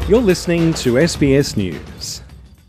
You're listening to SBS News.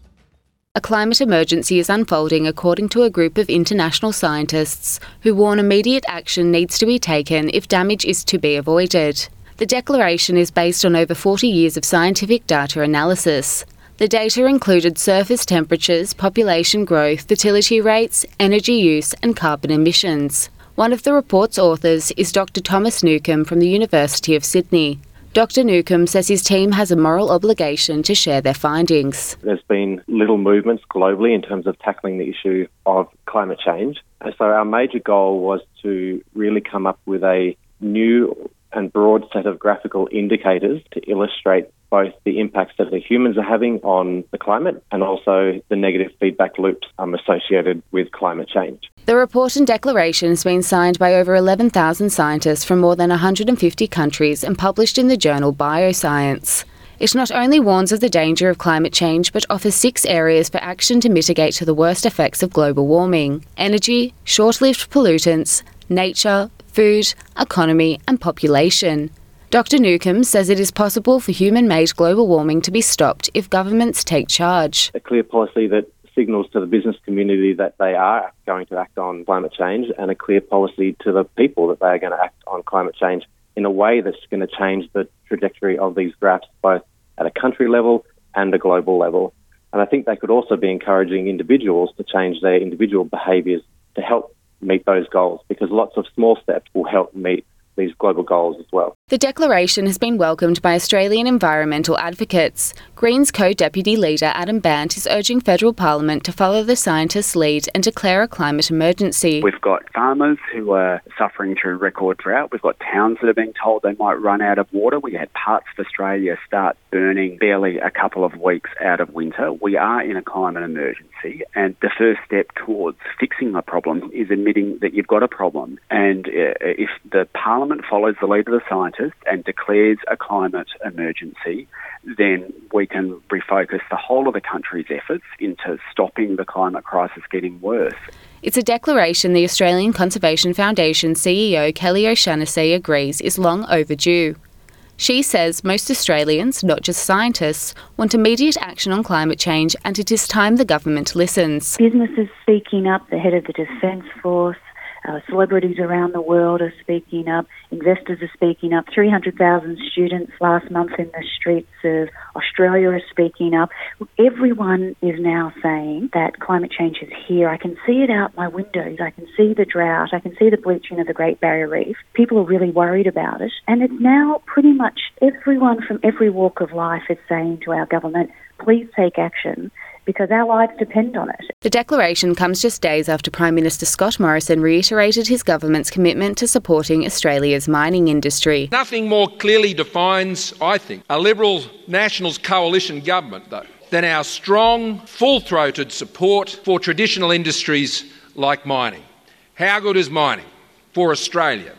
A climate emergency is unfolding according to a group of international scientists who warn immediate action needs to be taken if damage is to be avoided. The declaration is based on over 40 years of scientific data analysis. The data included surface temperatures, population growth, fertility rates, energy use and carbon emissions. One of the report's authors is Dr. Thomas Newcombe from the University of Sydney. Dr. Newcombe says his team has a moral obligation to share their findings. There's been little movements globally in terms of tackling the issue of climate change. And so our major goal was to really come up with a new and broad set of graphical indicators to illustrate both the impacts that the humans are having on the climate and also the negative feedback loops associated with climate change. The report and declaration has been signed by over 11,000 scientists from more than 150 countries and published in the journal Bioscience. It not only warns of the danger of climate change but offers 6 areas for action to mitigate the worst effects of global warming: energy, short-lived pollutants, nature, food, economy and population. Dr. Newcombe says it is possible for human-made global warming to be stopped if governments take charge. A clear policy that signals to the business community that they are going to act on climate change, and a clear policy to the people that they are going to act on climate change in a way that's going to change the trajectory of these graphs both at a country level and a global level. And I think they could also be encouraging individuals to change their individual behaviours to help meet those goals, because lots of small steps will help meet these global goals as well. The declaration has been welcomed by Australian environmental advocates. Greens co-deputy leader Adam Bandt is urging federal parliament to follow the scientists' lead and declare a climate emergency. We've got farmers who are suffering through record drought. We've got towns that are being told they might run out of water. We had parts of Australia start burning barely a couple of weeks out of winter. We are in a climate emergency, and the first step towards fixing the problem is admitting that you've got a problem. And if the parliament follows the lead of the scientists and declares a climate emergency, then we can refocus the whole of the country's efforts into stopping the climate crisis getting worse. It's a declaration the Australian Conservation Foundation CEO Kelly O'Shannessy agrees is long overdue. She says most Australians, not just scientists, want immediate action on climate change, and it is time the government listens. Businesses speaking up, the head of the Defence Force, celebrities around the world are speaking up, investors are speaking up, 300,000 students last month in the streets of Australia are speaking up. Everyone is now saying that climate change is here. I can see it out my windows. I can see the drought. I can see the bleaching of the Great Barrier Reef. People are really worried about it. And it's now pretty much everyone from every walk of life is saying to our government, please take action, because our lives depend on it. The declaration comes just days after Prime Minister Scott Morrison reiterated his government's commitment to supporting Australia's mining industry. Nothing more clearly defines, I think, a Liberal Nationals coalition government, though, than our strong, full-throated support for traditional industries like mining. How good is mining for Australia?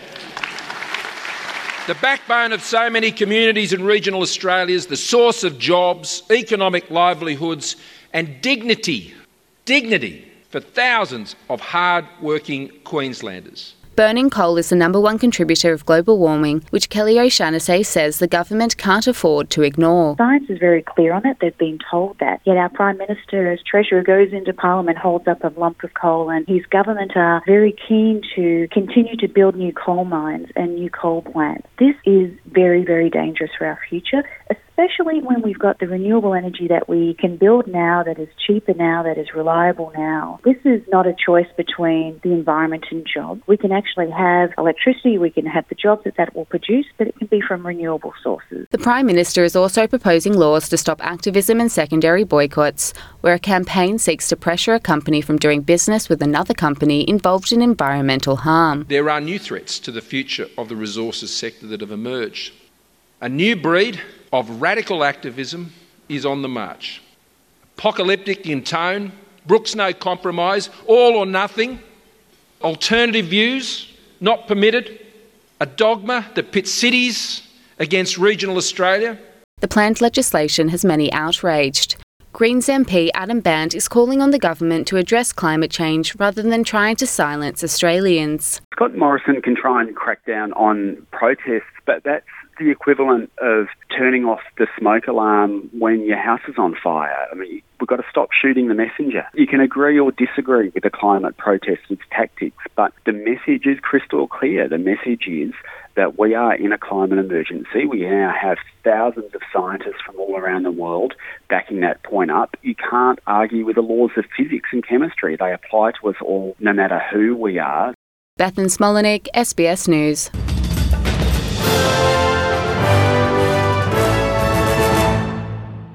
The backbone of so many communities in regional Australia is the source of jobs, economic livelihoods and dignity for thousands of hard-working Queenslanders. Burning coal is the number one contributor of global warming, which Kelly O'Shannessy says the government can't afford to ignore. Science is very clear on it. They've been told that. Yet our Prime Minister, as Treasurer, goes into Parliament, holds up a lump of coal, and his government are very keen to continue to build new coal mines and new coal plants. This is very, very dangerous for our future, especially when we've got the renewable energy that we can build now, that is cheaper now, that is reliable now. This is not a choice between the environment and jobs. We can actually have electricity, we can have the jobs that will produce, but it can be from renewable sources. The Prime Minister is also proposing laws to stop activism and secondary boycotts, where a campaign seeks to pressure a company from doing business with another company involved in environmental harm. There are new threats to the future of the resources sector that have emerged. A new breed of radical activism is on the march. Apocalyptic in tone, brooks no compromise, all or nothing, alternative views not permitted, a dogma that pits cities against regional Australia. The planned legislation has many outraged. Greens MP Adam Bandt is calling on the government to address climate change rather than trying to silence Australians. Scott Morrison can try and crack down on protests, but that's the equivalent of turning off the smoke alarm when your house is on fire. I mean, we've got to stop shooting the messenger. You can agree or disagree with the climate protesters' tactics, but the message is crystal clear. The message is that we are in a climate emergency. We now have thousands of scientists from all around the world backing that point up. You can't argue with the laws of physics and chemistry. They apply to us all, no matter who we are. Bethan Smolenick, SBS News.